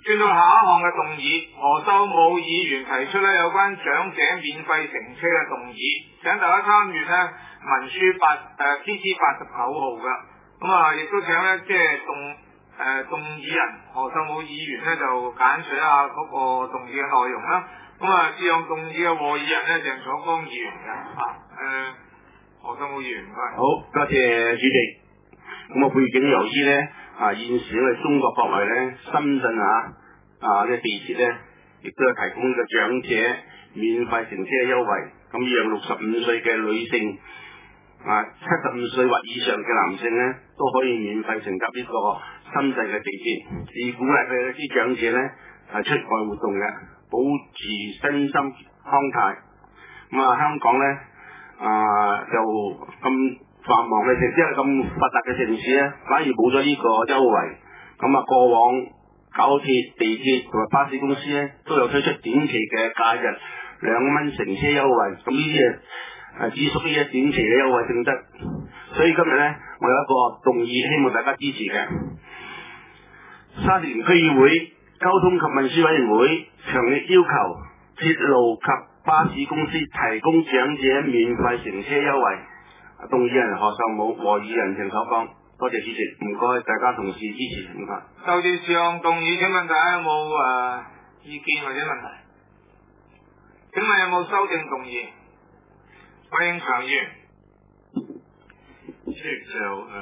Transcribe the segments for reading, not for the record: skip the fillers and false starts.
轉到下一項嘅動議，何秀武議員提出咧有關長者免費乘車嘅動議，請大家參閱咧文書TT 89號嘅。咁啊，亦都請咧即係動議人何秀武議員咧就簡述一下嗰個動議嘅內容啦。咁啊，致用動議嘅和議人咧鄭楚光議員嘅何秀武議員，唔該。 好，多謝主席。咁背景由於咧現時因為中國國內咧深圳嘅地鐵咧亦都有提供呢個長者免費乘車嘅優惠，咁讓65歲嘅女性75歲或以上嘅男性咧都可以免費乘搭呢個深圳嘅地鐵，以鼓勵佢哋啲長者咧出外活動嘅，保持身心康泰。香港咧就咁繁忙嘅城市，咁發達嘅城市咧，反而冇咗呢個優惠。過往高鐵、地鐵同埋巴士公司咧都有推出短期嘅假日2蚊乘車優惠，咁呢啲只屬於短期嘅優惠性質。所以今日咧，我有一個動議，希望大家支持嘅。沙田區議會交通及運輸委員會強烈要求鐵路及巴士公司提供長者免費乘車優惠。動議人何秀武，和議人鄭楚光。多謝主席，唔該大家同事支持，唔該。 就住這項動議，請問大家有冇意見或者問題？請問有冇修正動議？關英強議員， 主席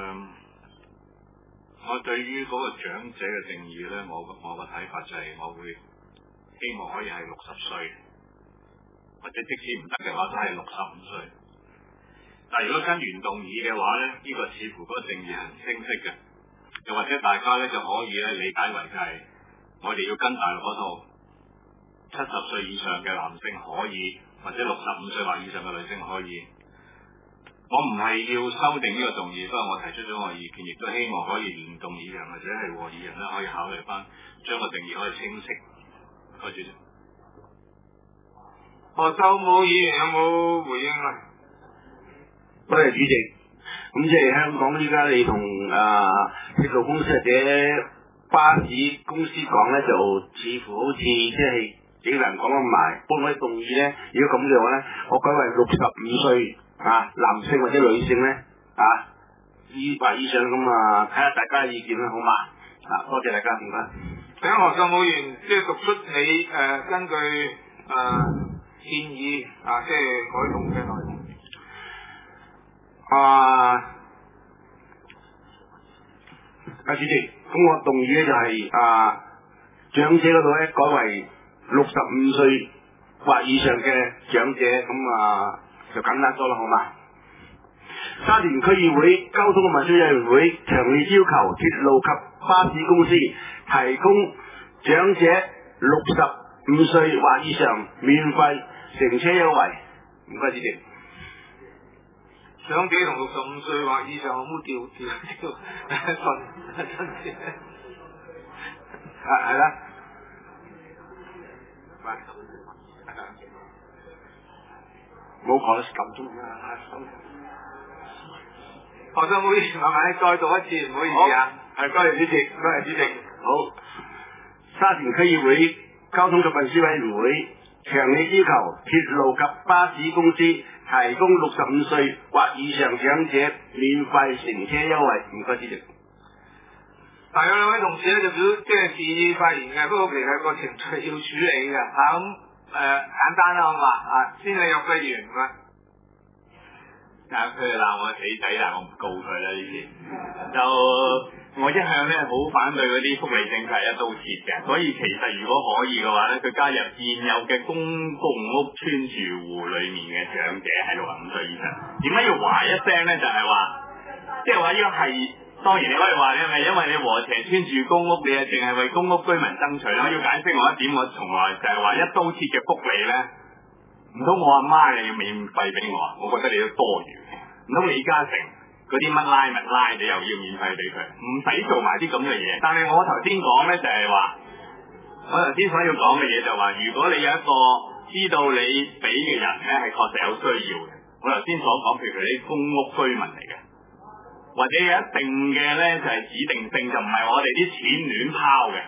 我對於嗰個長者嘅定義咧，我個睇法就係我會希望可以係60歲，或者即使唔得嘅話都係65歲。但如果跟原動議嘅話咧，呢個似乎嗰個定義係唔清晰嘅，又或者大家咧就可以咧理解為就係我哋要跟大陸嗰套70歲以上嘅男性可以，或者65歲或以上嘅女性可以。我唔係要修訂呢個動議，不過我提出咗我意見，亦都希望可以原動議人或者係和議人咧可以考慮翻，將個定義可以清晰。多謝主席。 何秀武議員有冇回應啊？ 多謝主席。咁即係香港依家你同鐵路公司或者巴士公司講咧，就似乎好似即係幾難講得埋。不過我啲動議咧，如果咁嘅話咧，我改為65歲男性或者女性咧或以上咁睇下大家嘅意見啦，好嘛？多謝大家，唔該。 請何秀武議員即係讀出你根據建議即係改動嘅內容。 主席，咁我動議咧就係長者嗰度咧改為65歲或以上嘅長者，咁就簡單咗啦，好嘛？沙田區議會交通運輸委員會強烈要求鐵路及巴士公司提供長者65歲或以上免費乘車優惠。唔該，主席。 長者同65歲或以上，我冇調順係啦。冇講得咁中何秀武議員，麻煩你再讀一次，唔好意思啊。 多謝主席，多謝主席。好，沙田區議會交通及運輸委員會強烈要求鐵路及巴士公司提供65歲或以上長者免費乘車優惠。唔該，主席。 但有兩位同事咧就即係示意發言嘅，不過其實個程序要處理嘅咁簡單啦，好嘛？先係有議員嘅。 佢哋鬧我死仔，但我唔告佢啦呢啲。就我一向咧好反對嗰啲福利政策一刀切嘅，所以其實如果可以嘅話咧，佢加入現有嘅公共屋邨住戶裏面嘅長者係65歲以上。點解要話一聲咧？就係話，即係話呢個係當然你可以話你係咪因為你禾輋邨住公屋，你係淨係為公屋居民爭取啦？我要解釋我一點，我從來就係話一刀切嘅福利咧，唔通我阿媽你要免費俾我？我覺得你都多餘。唔通李嘉誠嗰啲乜拉乜拉，你又要免費俾佢？唔使做埋啲咁嘅嘢。但係我頭先講咧就係話，我頭先所要講嘅嘢就話，如果你有一個知道你俾嘅人咧係確實有需要嘅，我頭先所講譬如佢啲公屋居民嚟嘅，或者有一定嘅咧就係指定性，就唔係我哋啲錢亂拋嘅。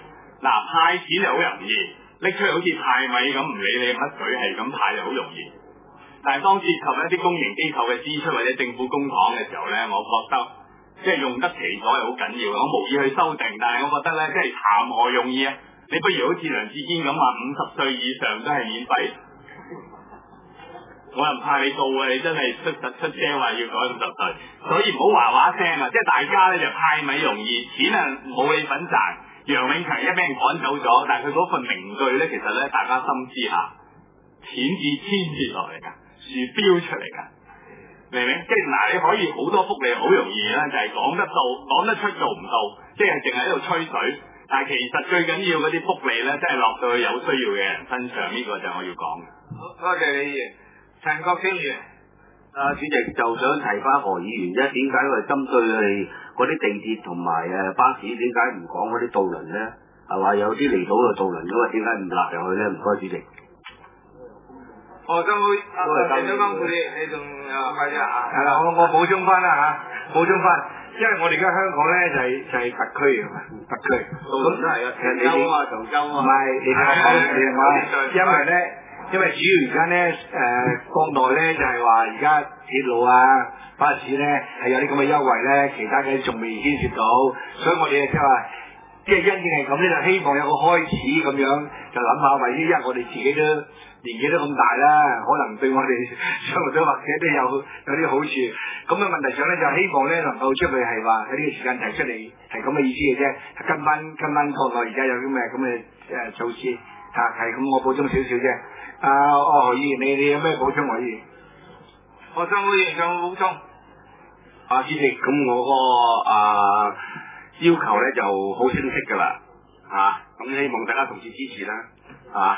嗱，派錢就好容易，拎出嚟好似派米咁，唔理你乜水係咁派就好容易。但係當涉及一啲公營機構嘅支出或者政府公帑嘅時候咧，我覺得即係用得其所係好緊要。我無意去修訂，但係我覺得咧，即係談何容易啊！你不如好似梁志堅咁話，50歲以上都係免費。我又唔怕你告啊！你真係出聲話要改50歲，所以唔好話話聲啊！即係大家咧就派米容易，錢啊冇你份賺。楊永強一俾人趕走咗，但係佢嗰份名句咧，其實咧大家心知下，錢字千跌落嚟㗎，樹標出嚟㗎，明唔明？即係嗱，你可以好多福利好容易咧，就係講得到、講得出做唔到，即係淨係喺度吹水。但係其實最緊要嗰啲福利咧，真係落到去有需要嘅人身上，呢個就係我要講嘅。 多謝李議員，陳國基議員。 主席就想提翻何議員啫，點解我哋針對係嗰啲地鐵同埋巴士，點解唔講嗰啲渡輪咧？係話有啲離島嘅渡輪㗎嘛，點解唔納入去咧？唔該，主席。 何生會陳生幫你仲快啲啊？係啦，我補充翻啦嚇，補充翻，因為我哋而家香港咧就係特區嘅嘛，特區。咁都係啊，長洲啊，長洲啊。唔係，你聽我講，因為咧。因為主要而家咧，國內咧就係話而家鐵路啊、巴士咧係有啲咁嘅優惠咧，其他嘅仲未牽涉到，所以我哋即係話，即係因應係咁咧，就希望有個開始咁樣，就諗下，為因為我哋自己都年紀都咁大啦，可能對我哋生活咗或者都有啲好處。咁嘅問題上咧，就希望咧能夠出嚟係話喺呢個時間提出嚟係咁嘅意思嘅啫，跟翻國內而家有啲咩咁嘅措施嚇，係咁我補充少少啫。何議員，你有咩補充？何議員，何生議員有冇補充？ 主席，咁我個要求咧就好清晰噶啦，咁希望大家同志支持啦，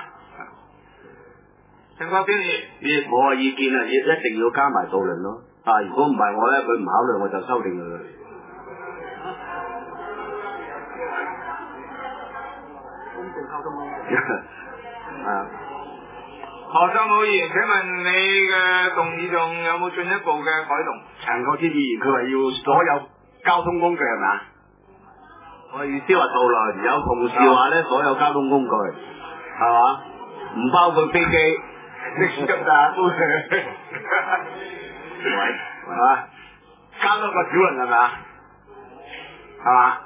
陳國基議員， 我嘅意見啊，一定要加埋渡輪咯，如果唔係我咧，佢唔考慮我就修訂佢。 公共交通工具。何生議員，請問你嘅動議仲有冇進一步嘅改動？ 陳國基議員佢話要所有交通工具係咪？我意思話渡輪，有同事話咧所有交通工具係嘛？唔包括飛機，的士咁大都係，係嘛？加多個小輪係咪？係嘛？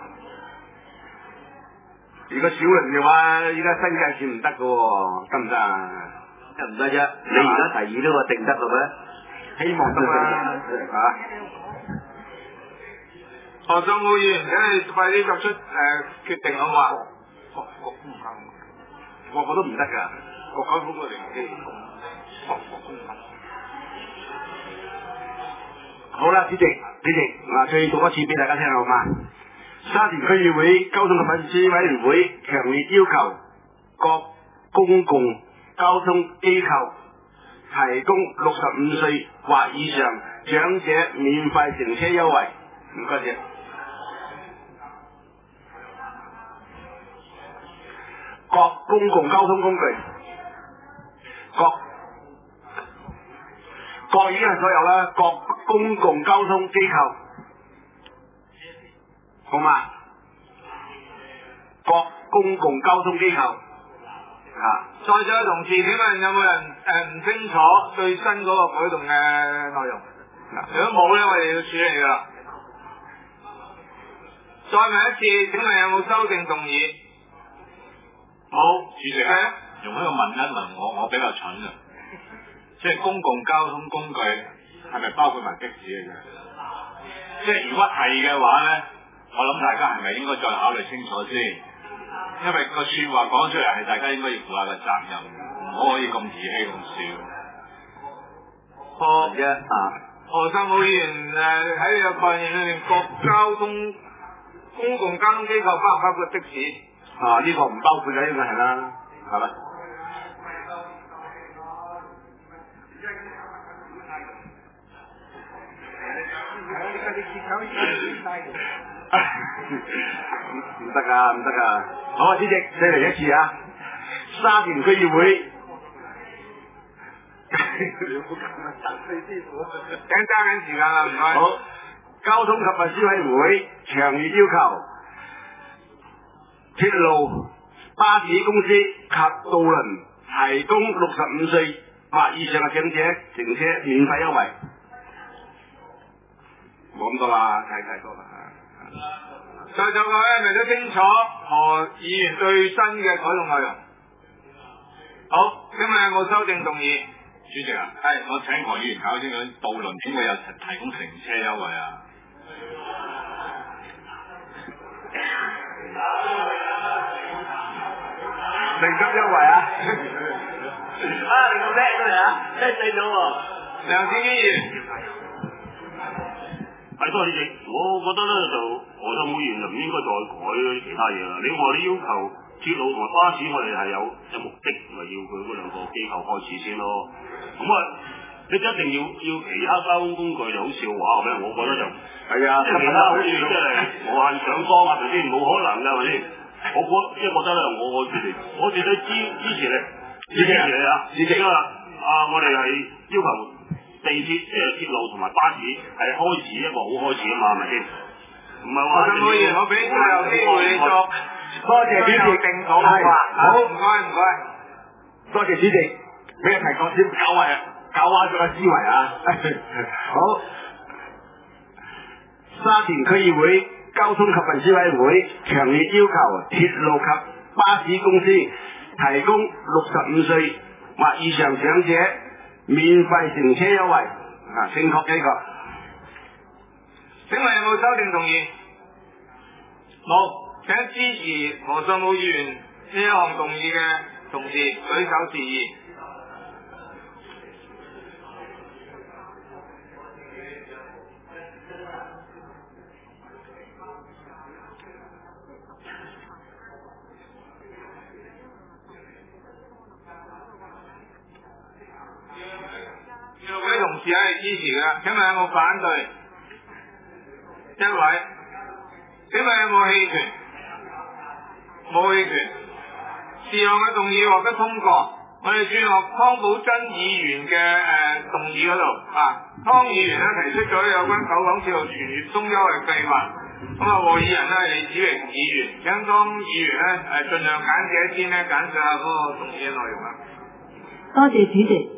如果小輪嘅話，依家新界線唔得嘅喎，得唔得啊？得唔得啫？你而家提議呢個定得嘅咩？希望得啦， 何生議員，請你快啲作出決定好嘛？個唔行， 個個都唔得㗎。 國交通嘅零機， 好啦，主席，再讀一次俾大家聽好嘛？沙田區議會交通及運輸委員會強烈要求各公共交通機構提供65歲或以上長者免費乘車優惠。唔該謝。各公共交通工具，各已經係所有啦。各公共交通機構。好嘛？各公共交通機構在座嘅同事，請問有冇人唔清楚最新嗰個改動嘅內容？如果冇咧，我哋要處理噶啦。再問一次，請問有冇修訂動議？ 好，主席啊，用呢個問一問我比較蠢啊，即係公共交通工具係咪包括埋的士嘅啫？即係如果係嘅話咧？我諗大家係咪應該再考慮清楚先？因為個說話講出嚟係大家應該要負下個責任，唔可以咁自欺咁笑。 何生議員喺你個概念裏面，公共交通機構包唔包括的士？ 呢個唔包括嘅，應該係啦，係咪？唔得噶，好啊，主席，再嚟一次啊！沙田區議會， 請揸緊時間啦，唔該。 好，交通及運輸委員會強烈要求鐵路巴士公司及渡輪提供65歲或以上嘅長者乘車免費優惠。冇咁多啦，太多啦。 在座各位明都清楚何議員最新嘅改動內容？好，今日有冇修正動議？ 主席啊，我請何議員搞清楚渡輪點會有提供乘車優惠啊？ 零級優惠啊！ 你咁叻嘅啊，真係細咗喎。 梁志堅議員， 多謝主席，我覺得咧就何秀武議員就唔應該再改其他嘢啦。你話你要求鐵路同埋巴士，我哋係有目的，咪要佢嗰兩個機構開始先咯。咁你一定要其他交通工具就好笑話咩？我覺得就係啊，即係其他好似即係無限上綱啊，係咪先？冇可能㗎，係咪先？我覺得咧，我絕對支持你，支持你啊！主席啊，我哋係要求地鐵即係鐵路同埋巴士係開始一個好開始啊嘛，係咪先？唔係話何議員，我俾最後機會你作， 多謝主席定好好，唔該。 多謝主席俾你提過先搞壞咗個思維啊！好，沙田區議會交通及運輸委員會強烈要求鐵路及巴士公司提供65歲或以上長者免費乘車優惠。正確呢個。 請問有冇修正動議？冇，請支持何秀武議員呢一項動議嘅同事舉手示意。6位同事係支持嘅，請問有冇反對？一位。請問有冇棄權？冇棄權。事項嘅動議獲得通過。我哋轉落湯寶珍議員嘅動議嗰度湯議員提出咗有關九廣鐵路全月通優惠計劃。獲議人係李子榮議員，請湯議員盡量簡寫先簡述下嗰個動議嘅內容啦。 多謝主席。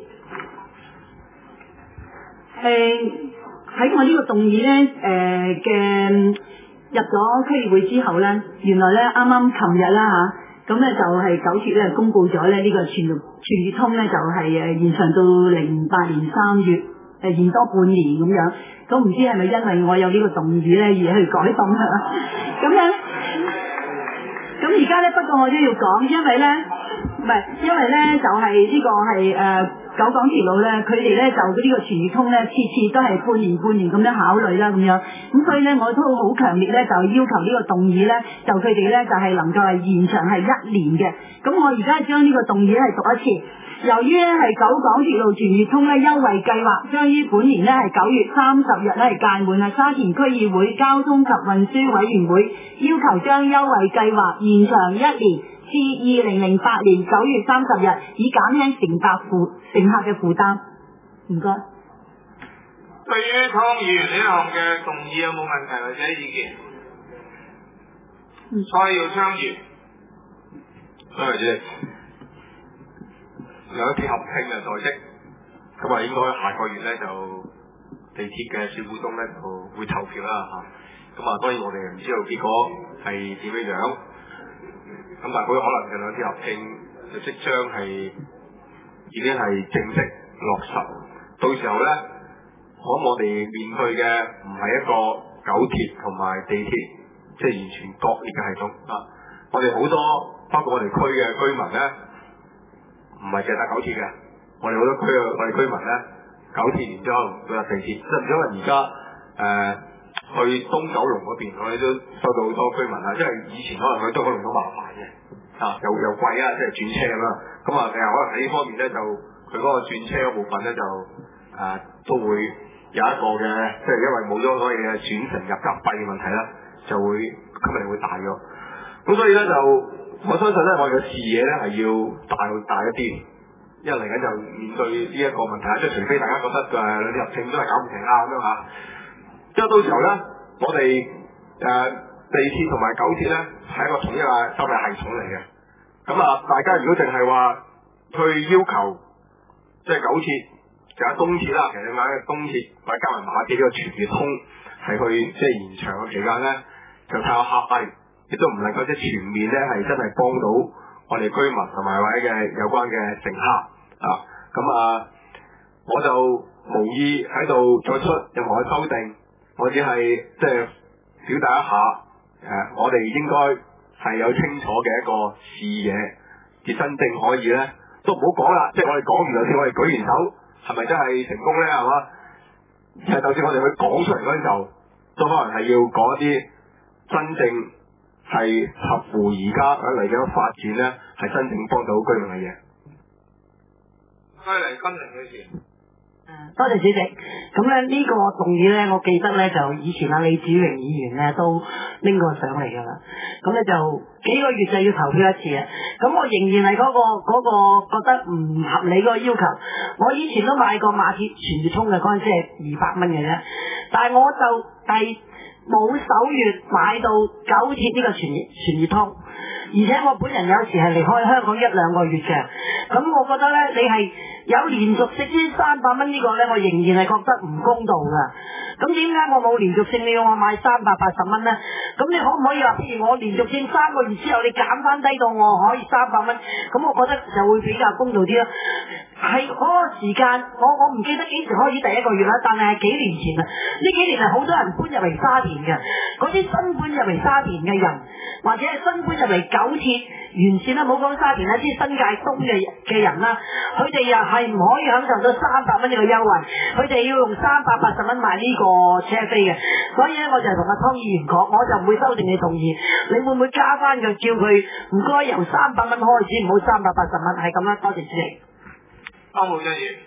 喺我呢個動議嘅入咗區議會之後呢，原來呢啱啱琴日啦咁呢就係九鐵呢公佈咗呢個全月通呢就係延長到08年3月，延多半年咁樣。咁唔知係咪因為我有呢個動議呢而去改動啊？咁樣咁而家呢，不過我都要講，因為呢就係呢個係九廣鐵路咧，佢哋咧就呢個全月通咧，次次都係半年咁樣考慮啦，咁樣。咁所以咧，我都好強烈咧，就要求呢個動議咧，就佢哋咧就係能夠係延長係1年嘅。咁我而家將呢個動議係讀一次。由於咧係九廣鐵路全月通咧優惠計劃將於本年咧係9月30日咧係屆滿啊，沙田區議會交通及運輸委員會要求將優惠計劃延長1年。至2008年9月30日，以減輕乘客嘅負擔。唔該。 對於湯議員呢一項嘅動議有冇問題或者意見？蔡耀昌議員， 多謝主席。有一啲合併嘅在職，咁應該下個月咧就地鐵嘅小股東咧就會投票啦嚇。咁當然我哋唔知道結果係點樣。咁但係佢可能嘅兩啲合併就即將係已經係正式落實，到時候咧，我哋面對嘅唔係一個九鐵同埋地鐵，即係完全割裂嘅系統啊！我哋好多包括我哋區嘅居民咧，唔係淨係搭九鐵嘅，我哋好多區嘅我哋居民咧，九鐵然之後會搭地鐵，即係因為而家去東九龍嗰邊，我哋都收到好多居民因為以前可能去東九龍好麻煩嘅，又貴即係轉車咁啦。咁可能喺呢方面咧，就佢嗰個轉車嗰部分咧，就都會有一個嘅，即係因為冇咗所謂嘅轉乘入閘費嘅問題啦，就會吸引力會大咗。咁所以咧就我相信咧，我哋嘅視野咧係要大一啲，因為嚟緊就面對呢一個問題，即係除非大家覺得兩啲合併都係搞唔成啦咁樣嚇。因為到時候咧，我哋地鐵同埋九鐵咧係一個統一嘅收費系統嚟嘅。咁啊，大家如果淨係話去要求即係九鐵，仲有東鐵啦，其實你買嘅東鐵或者加埋馬鐵呢個全月通係去即係延長嘅期間咧，就太有客氣，亦都唔能夠即係全面咧係真係幫到我哋居民同埋或者嘅有關嘅乘客啊。咁啊，我就無意喺度作出任何嘅修訂，我只係即係表達一下我哋應該係有清楚嘅一個視野，而真正可以咧都唔好講啦，即係我哋講完就先，我哋舉完手係咪真係成功咧？係嘛？其實就算我哋去講出嚟嗰陣時候，都可能係要講一啲真正係合乎而家嚟緊發展咧，係真正幫到居民嘅嘢。 該嚟金玲女士。 多謝主席。咁咧呢個動議咧，我記得咧就以前李子榮議員咧都拎過上嚟㗎啦。咁咧就幾個月就要投票一次啊。咁我仍然係嗰個覺得唔合理嗰個要求。我以前都買過馬鐵全月通嘅，嗰陣時係200蚊嘅啫。但係我就係冇首月買到九鐵呢個全月通，而且我本人有時係離開香港1-2個月嘅。咁我覺得咧，你係有連續性呢300蚊呢個咧，我仍然係覺得唔公道㗎。咁點解我冇連續性，你要我買380蚊咧？咁你可唔可以話，譬如我連續性3個月之後，你減翻低到我可以300蚊？咁我覺得就會比較公道啲咯。係嗰個時間，我唔記得幾時開始第一個月啦，但係幾年前啦。呢幾年係好多人搬入嚟沙田嘅，嗰啲新搬入嚟沙田嘅人，或者係新搬入嚟九鐵沿線啦，冇講沙田啦，啲新界東嘅人啦，佢哋又係唔可以享受到300蚊呢個優惠，佢哋要用380蚊買呢個車飛嘅。所以咧，我就同阿湯議員講，我就唔會修正你同意，你會唔會加翻佢，叫佢唔該由300蚊開始，唔好380蚊，係咁啦。多謝主席。 湯寶珍議員。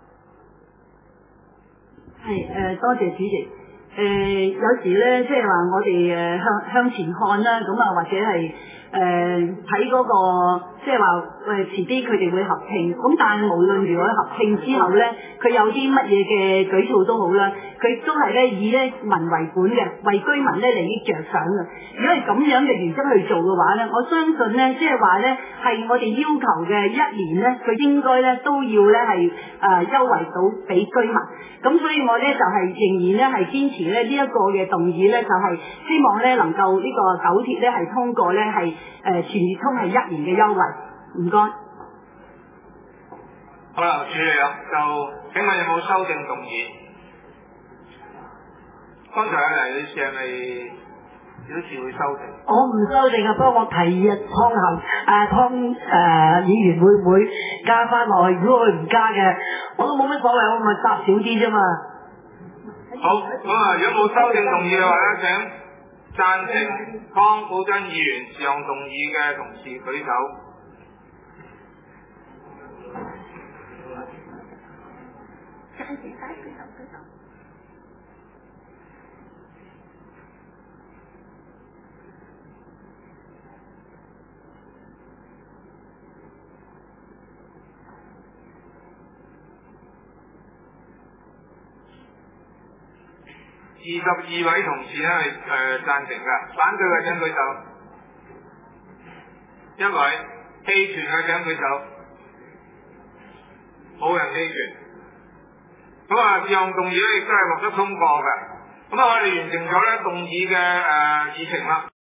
係多謝主席。有時咧，即係話我哋向前看啦，咁啊或者係睇嗰個即係話遲啲佢哋會合併，咁但係無論如何合併之後咧，佢有啲乜嘢嘅舉措都好啦，佢都係咧以咧民為本嘅，為居民咧利益着想嘅。如果係咁樣嘅原則去做嘅話咧，我相信咧即係話咧係我哋要求嘅1年咧，佢應該咧都要咧係優惠到俾居民。咁所以我咧就係仍然咧係堅持咧呢一個嘅動議咧，就係希望咧能夠呢個九鐵咧係通過咧係全月通係1年嘅優惠。唔該。 好啦，處理啦，就請問有冇修正動議？剛才阿黎女士係咪表示會修正？ 我唔修正啊，不過我提議湯議員會唔會加翻落去？如果佢唔加嘅，我都冇乜所謂，我咪搭少啲啫嘛。 好，咁啊，如果冇修正動議嘅話咧，請贊成湯寶珍議員這項動議嘅同事舉手。 贊成晒舉手。 22位同事咧係贊成嘅，反對嘅請舉手。1位，棄權嘅請舉手。冇人棄權。咁啊，這項動議咧亦都係獲得通過嘅。咁啊，我哋完成咗咧動議嘅議程啦。